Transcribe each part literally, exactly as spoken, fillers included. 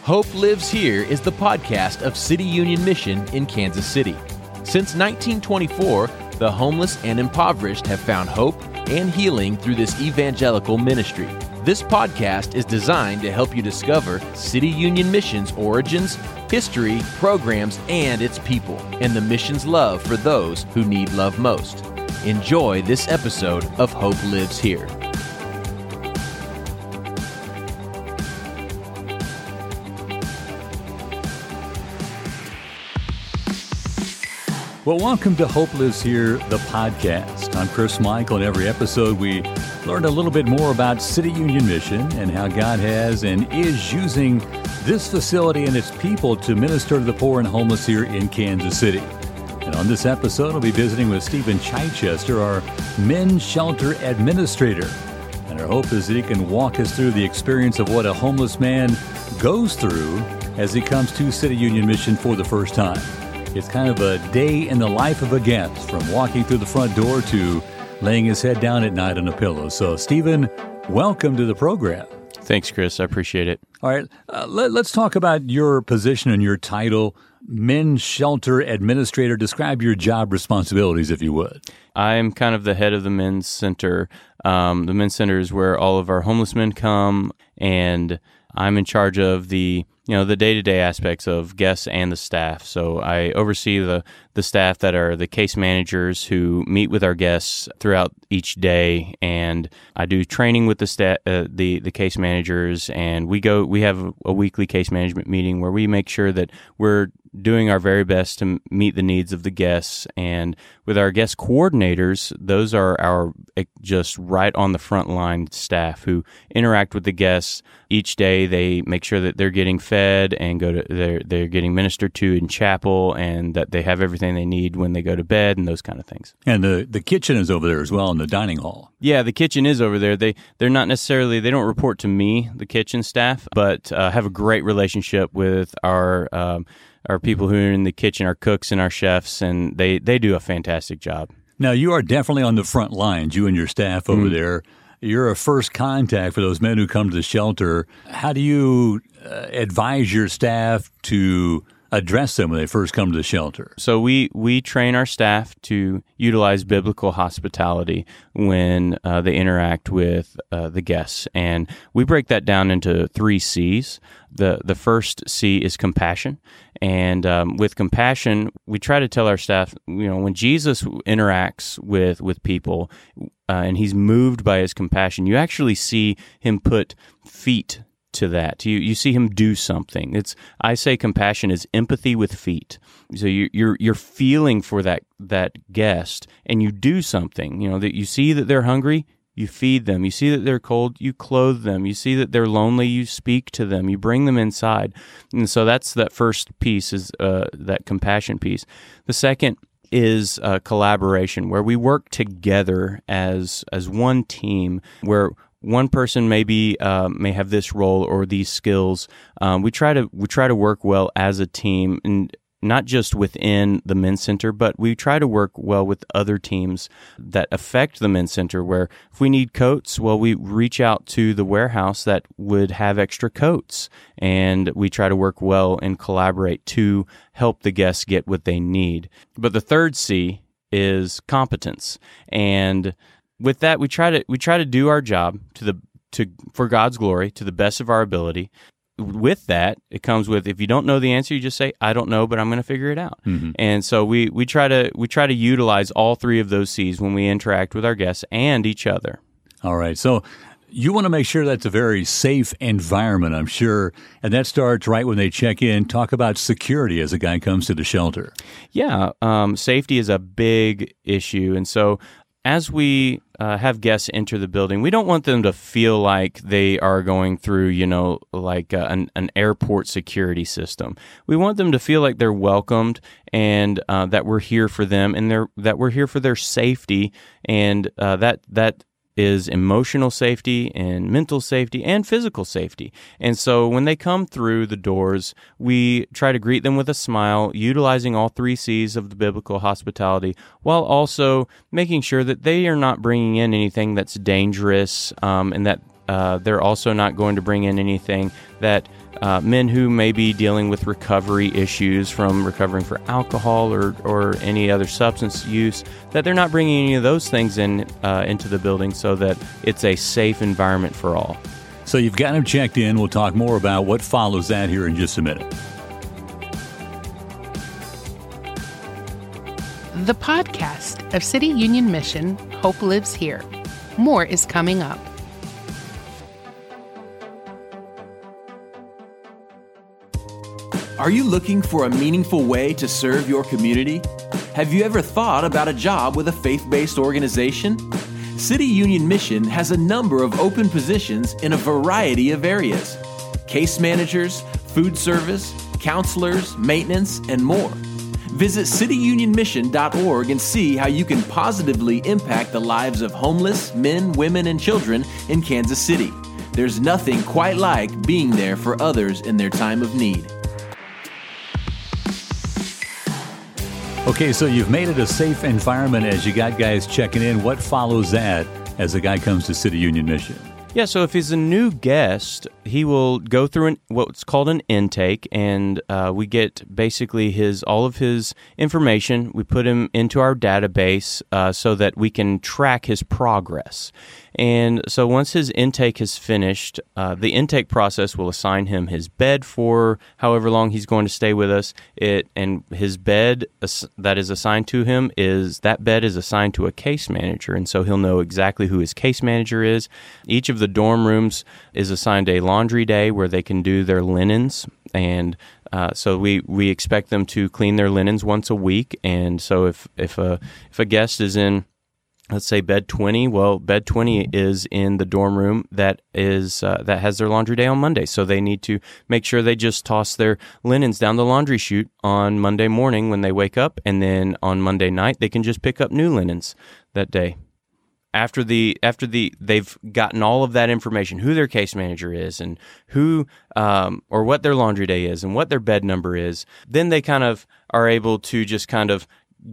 Hope Lives Here is the podcast of City Union Mission in Kansas City. Since nineteen twenty-four, the homeless and impoverished have found hope and healing through this evangelical ministry. This podcast is designed to help you discover City Union Mission's origins, history, programs, and its people, and the mission's love for those who need love most. Enjoy this episode of Hope Lives Here. Well, welcome to Hope Lives Here, the podcast. I'm Chris Michael. In every episode, we learn a little bit more about City Union Mission and how God has and is using this facility and its people to minister to the poor and homeless here in Kansas City. And on this episode, I'll be visiting with Stephen Chichester, our men's shelter administrator. And our hope is that he can walk us through the experience of what a homeless man goes through as he comes to City Union Mission for the first time. It's kind of a day in the life of a guest, from walking through the front door to laying his head down at night on a pillow. So, Stephen, welcome to the program. Thanks, Chris. I appreciate it. All right. Uh, let, let's talk about your position and your title, Men's Shelter Administrator. Describe your job responsibilities, if you would. I'm kind of the head of the Men's Center. Um, the Men's Center is where all of our homeless men come, and I'm in charge of the you know, the day-to-day aspects of guests and the staff. So I oversee the, the staff that are the case managers who meet with our guests throughout each day, and I do training with the sta- uh, the the case managers, and we go we have a weekly case management meeting where we make sure that we're doing our very best to meet the needs of the guests. And with our guest coordinators, those are our just right on the front line staff who interact with the guests each day. They make sure that they're getting fed and go to they're they're getting ministered to in chapel, and that they have everything they need when they go to bed and those kind of things. And the, the kitchen is over there as well in the dining hall. Yeah, the kitchen is over there. They they're not necessarily they don't report to me, the kitchen staff, but uh, have a great relationship with our um, our people who are in the kitchen, our cooks and our chefs, and they, they do a fantastic job. Now, you are definitely on the front lines, you and your staff over mm. there. You're a first contact for those men who come to the shelter. How do you uh, advise your staff to address them when they first come to the shelter? So we, we train our staff to utilize biblical hospitality when uh, they interact with uh, the guests. And we break that down into three C's. The the first C is compassion. And um, with compassion, we try to tell our staff, you know, when Jesus interacts with, with people uh, and he's moved by his compassion, you actually see him put feet to that. You you see him do something. It's I say compassion is empathy with feet. So you, you're you're feeling for that that guest, and you do something. You know that you see that they're hungry, you feed them. You see that they're cold, you clothe them. You see that they're lonely, you speak to them. You bring them inside. And so that's that first piece is uh, that compassion piece. The second is uh, collaboration, where we work together as as one team, where one person maybe uh, may have this role or these skills. Um, we try to we try to work well as a team, and not just within the Men's Center, but we try to work well with other teams that affect the Men's Center, where if we need coats, well, we reach out to the warehouse that would have extra coats, and we try to work well and collaborate to help the guests get what they need. But the third C is competence, and with that, we try to we try to do our job to the to for God's glory to the best of our ability. With that, it comes with, if you don't know the answer, you just say, "I don't know, but I'm going to figure it out." Mm-hmm. And so we we try to we try to utilize all three of those C's when we interact with our guests and each other. All right, so you want to make sure that's a very safe environment, I'm sure, and that starts right when they check in. Talk about security as a guy comes to the shelter. Yeah, um, safety is a big issue, and so as we uh, have guests enter the building, we don't want them to feel like they are going through, you know, like uh, an, an airport security system. We want them to feel like they're welcomed, and uh, that we're here for them, and they're, that we're here for their safety, and uh, that that is emotional safety and mental safety and physical safety. And so when they come through the doors, we try to greet them with a smile, utilizing all three C's of the biblical hospitality, while also making sure that they are not bringing in anything that's dangerous um, and that uh, they're also not going to bring in anything that uh, men who may be dealing with recovery issues from recovering for alcohol or, or any other substance use, that they're not bringing any of those things in uh, into the building so that it's a safe environment for all. So you've got them checked in. We'll talk more about what follows that here in just a minute. The podcast of City Union Mission, Hope Lives Here. More is coming up. Are you looking for a meaningful way to serve your community? Have you ever thought about a job with a faith-based organization? City Union Mission has a number of open positions in a variety of areas: case managers, food service, counselors, maintenance, and more. Visit city union mission dot org and see how you can positively impact the lives of homeless men, women, and children in Kansas City. There's nothing quite like being there for others in their time of need. Okay, so you've made it a safe environment as you got guys checking in. What follows that as a guy comes to City Union Mission? Yeah, so if he's a new guest, he will go through an, what's called an intake, and uh, we get basically his all of his information. We put him into our database uh, so that we can track his progress. And so once his intake is finished, uh, the intake process will assign him his bed for however long he's going to stay with us. It and his bed ass- that is assigned to him is that bed is assigned to a case manager, and so he'll know exactly who his case manager is. Each of the dorm rooms is assigned a laundry day where they can do their linens, and uh, so we, we expect them to clean their linens once a week. And so if if a if a guest is in, let's say, bed twenty, well, bed twenty is in the dorm room that is uh, that has their laundry day on Monday. So they need to make sure they just toss their linens down the laundry chute on Monday morning when they wake up, and then on Monday night they can just pick up new linens that day. After the after the they've gotten all of that information, who their case manager is and who um, or what their laundry day is and what their bed number is, then they kind of are able to just kind of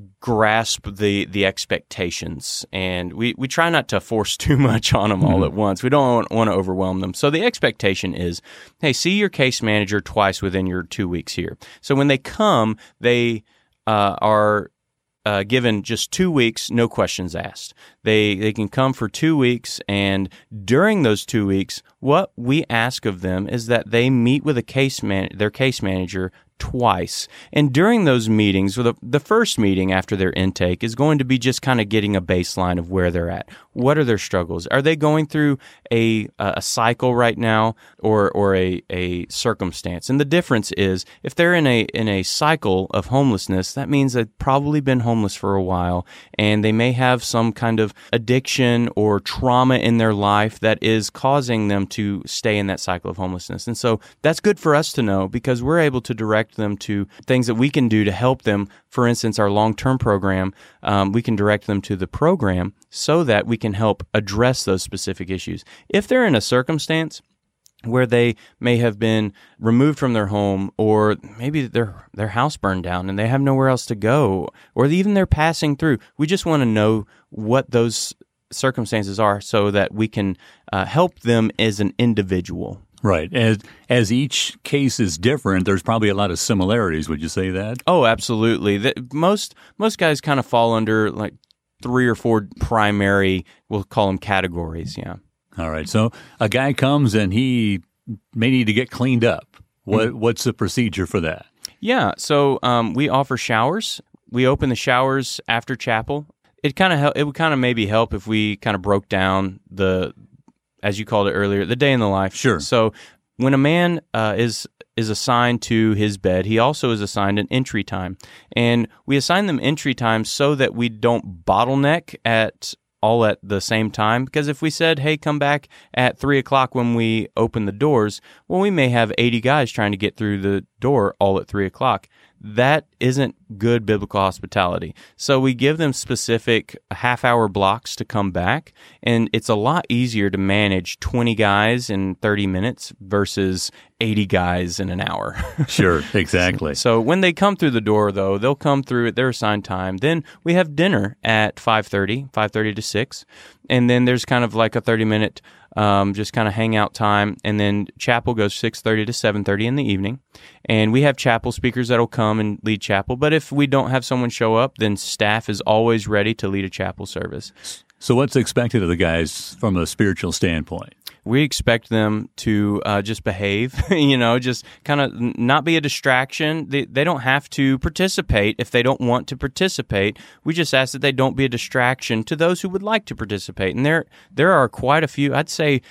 grasp the the expectations, and we, we try not to force too much on them all mm-hmm. at once. We don't want to overwhelm them. So the expectation is, hey, see your case manager twice within your two weeks here. So when they come, they uh, are uh, given just two weeks, no questions asked. They they can come for two weeks, and during those two weeks, what we ask of them is that they meet with a case man their case manager twice. And during those meetings, the, the first meeting after their intake is going to be just kind of getting a baseline of where they're at. What are their struggles? Are they going through a a cycle right now, or or a, a circumstance? And the difference is, if they're in a in a cycle of homelessness, that means they've probably been homeless for a while, and they may have some kind of addiction or trauma in their life that is causing them to stay in that cycle of homelessness. And so that's good for us to know, because we're able to direct them to things that we can do to help them. For instance, our long-term program, um, we can direct them to the program so that we can help address those specific issues. If they're in a circumstance where they may have been removed from their home, or maybe their their house burned down and they have nowhere else to go, or even they're passing through, we just want to know what those circumstances are so that we can uh, help them as an individual. Right. As as each case is different, there's probably a lot of similarities. Would you say that? Oh, absolutely. The, most most guys kind of fall under like three or four primary, we'll call them categories. Yeah. All right. So a guy comes and he may need to get cleaned up. What Mm-hmm. what's the procedure for that? Yeah. So um, we offer showers. We open the showers after chapel. It kind of hel- it would kind of maybe help if we kind of broke down the, as you called it earlier, the day in the life. Sure. So when a man uh, is is assigned to his bed, he also is assigned an entry time. And we assign them entry time so that we don't bottleneck at all at the same time. Because if we said, hey, come back at three o'clock when we open the doors, well, we may have eighty guys trying to get through the door all at three o'clock. That isn't good biblical hospitality. So we give them specific half-hour blocks to come back, and it's a lot easier to manage twenty guys in thirty minutes versus eighty guys in an hour. Sure, exactly. So when they come through the door, though, they'll come through at their assigned time. Then we have dinner at five thirty, five thirty to six, and then there's kind of like a thirty-minute um, just kind of hangout time. And then chapel goes six thirty to seven thirty in the evening. And we have chapel speakers that'll come and lead chapel. But if we don't have someone show up, then staff is always ready to lead a chapel service. So what's expected of the guys from a spiritual standpoint? We expect them to uh, just behave, you know, just kind of not be a distraction. They, they don't have to participate if they don't want to participate. We just ask that they don't be a distraction to those who would like to participate. And there there are quite a few, I'd say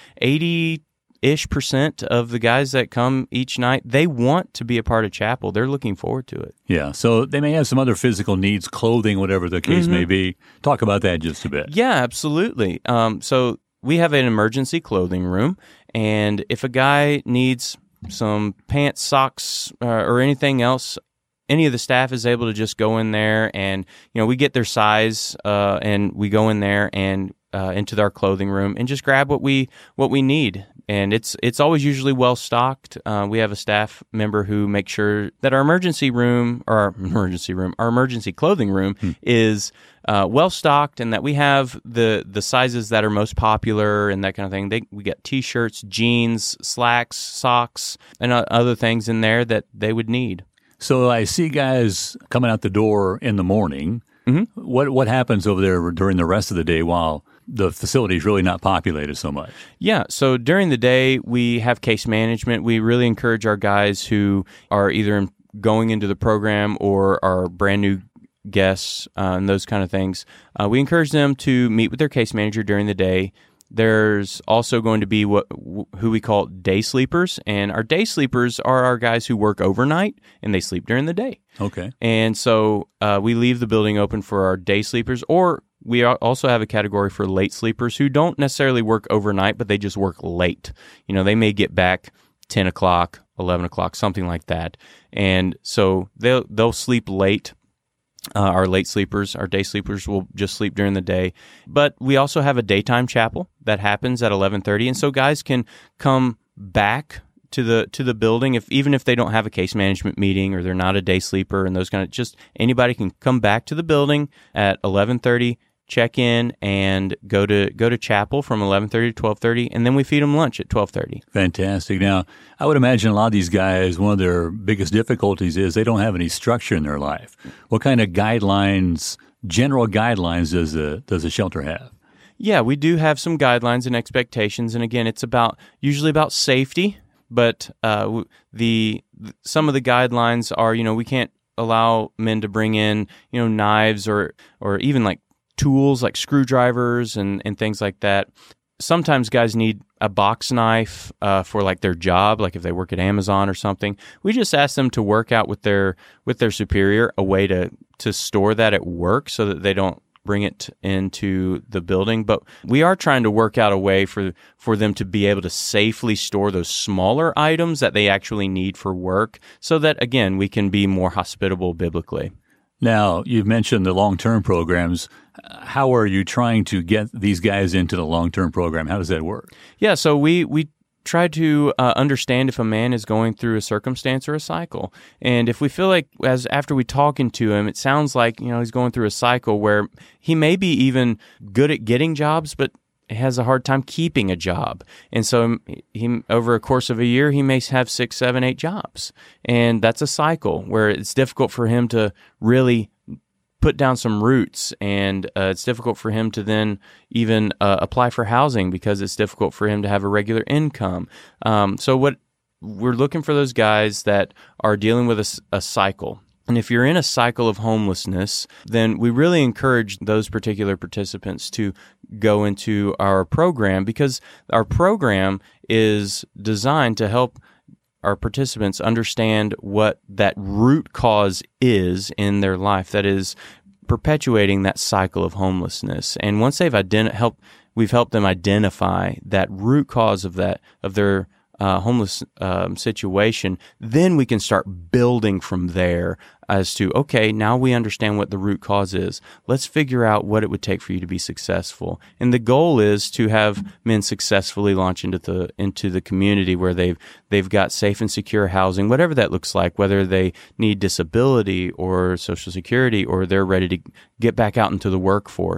eighty-ish percent of the guys that come each night, they want to be a part of chapel. They're looking forward to it. Yeah, so they may have some other physical needs, clothing, whatever the case mm-hmm. may be. Talk about that just a bit. Yeah, absolutely. Um, so we have an emergency clothing room, and if a guy needs some pants, socks, uh, or anything else, any of the staff is able to just go in there, and you know we get their size, uh, and we go in there and uh, into our clothing room and just grab what we what we need. And it's it's always usually well stocked. Uh, we have a staff member who makes sure that our emergency room, or our emergency room, our emergency clothing room hmm. is uh, well stocked, and that we have the the sizes that are most popular and that kind of thing. They, we got t-shirts, jeans, slacks, socks, and uh, other things in there that they would need. So I see guys coming out the door in the morning. Mm-hmm. What what happens over there during the rest of the day while the facility is really not populated so much? Yeah, so during the day, we have case management. We really encourage our guys who are either going into the program or are brand new guests uh, and those kind of things. Uh, we encourage them to meet with their case manager during the day. There's also going to be what who we call day sleepers, and our day sleepers are our guys who work overnight and they sleep during the day. Okay. And so uh, we leave the building open for our day sleepers, or we also have a category for late sleepers who don't necessarily work overnight, but they just work late. You know, they may get back ten o'clock, eleven o'clock, something like that. And so they'll, they'll sleep late. Uh, our late sleepers, our day sleepers will just sleep during the day. But we also have a daytime chapel that happens at eleven thirty. And so guys can come back to the to the building, if even if they don't have a case management meeting or they're not a day sleeper and those kind of, just anybody can come back to the building at eleven thirty, check in, and go to go to chapel from eleven thirty to twelve thirty, and then we feed them lunch at twelve thirty. Fantastic. Now, I would imagine a lot of these guys, one of their biggest difficulties is they don't have any structure in their life. What kind of guidelines, general guidelines, does the does the shelter have? Yeah, we do have some guidelines and expectations, and again, it's about usually about safety. But uh, the some of the guidelines are, you know, we can't allow men to bring in, you know, knives or or even like tools like screwdrivers and, and things like that. Sometimes guys need a box knife uh, for like their job, like if they work at Amazon or something. We just ask them to work out with their with their superior a way to to store that at work so that they don't bring it into the building. But we are trying to work out a way for for them to be able to safely store those smaller items that they actually need for work, so that, again, we can be more hospitable biblically. Now, you've mentioned the long-term programs. How are you trying to get these guys into the long-term program? How does that work? Yeah, so we, we try to uh, understand if a man is going through a circumstance or a cycle. And if we feel like, as after we talking to him, it sounds like, you know, he's going through a cycle where he may be even good at getting jobs, but has a hard time keeping a job. And so he, over a course of a year, he may have six, seven, eight jobs. And that's a cycle where it's difficult for him to really put down some roots, and uh, it's difficult for him to then even uh, apply for housing because it's difficult for him to have a regular income. Um, so what we're looking for those guys that are dealing with a, a cycle. And if you're in a cycle of homelessness, then we really encourage those particular participants to go into our program, because our program is designed to help our participants understand what that root cause is in their life that is perpetuating that cycle of homelessness. And once they've identi- helped, we've helped them identify that root cause of that of their uh, homeless um, situation, then we can start building from there as to, okay, now we understand what the root cause is. Let's figure out what it would take for you to be successful. And the goal is to have men successfully launch into the into the community where they've they've got safe and secure housing, whatever that looks like, whether they need disability or Social Security or they're ready to get back out into the workforce.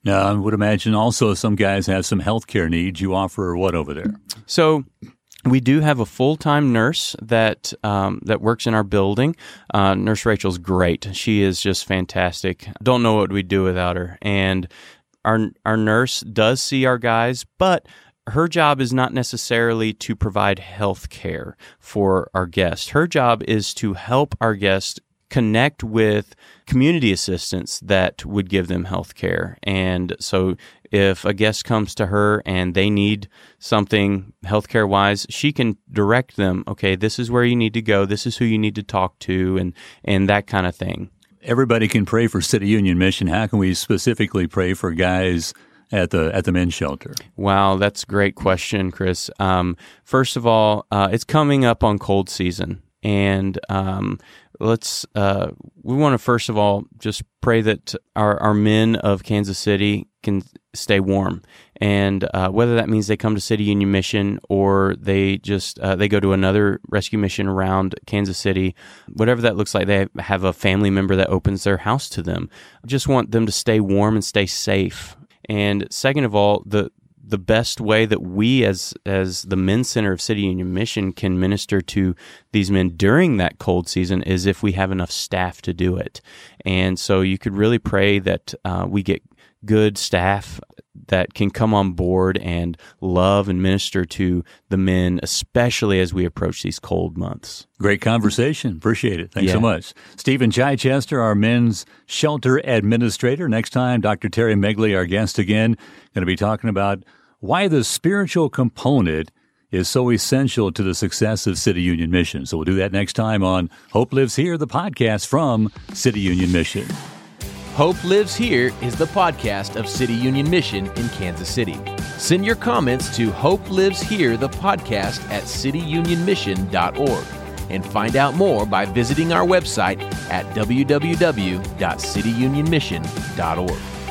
Now, I would imagine also some guys have some health care needs. You offer what over there? So we do have a full-time nurse that um, that works in our building. Uh, Nurse Rachel's great. She is just fantastic. Don't know what we'd do without her. And our our nurse does see our guys, but her job is not necessarily to provide health care for our guests. Her job is to help our guests connect with community assistants that would give them health care. And so if a guest comes to her and they need something healthcare wise, she can direct them, okay, this is where you need to go, this is who you need to talk to, and and that kind of thing. Everybody can pray for City Union Mission. How can we specifically pray for guys at the at the men's shelter? Wow, that's a great question, Chris. Um, first of all, uh, it's coming up on cold season. And um, let's uh, we want to first of all just pray that our, our men of Kansas City can stay warm, and uh, whether that means they come to City Union Mission or they just uh, they go to another rescue mission around Kansas City, whatever that looks like, they have a family member that opens their house to them. I just want them to stay warm and stay safe. And second of all, the the best way that we as as the Men's Center of City Union Mission can minister to these men during that cold season is if we have enough staff to do it. And so you could really pray that uh, we get good staff that can come on board and love and minister to the men, especially as we approach these cold months. Great conversation. Appreciate it. Thanks yeah. so much. Stephen Chichester, our men's shelter administrator. Next time, Doctor Terry Megley, our guest again, going to be talking about why the spiritual component is so essential to the success of City Union Mission. So we'll do that next time on Hope Lives Here, the podcast from City Union Mission. Hope Lives Here is the podcast of City Union Mission in Kansas City. Send your comments to Hope Lives Here, the podcast at city union mission dot org and find out more by visiting our website at w w w dot city union mission dot org.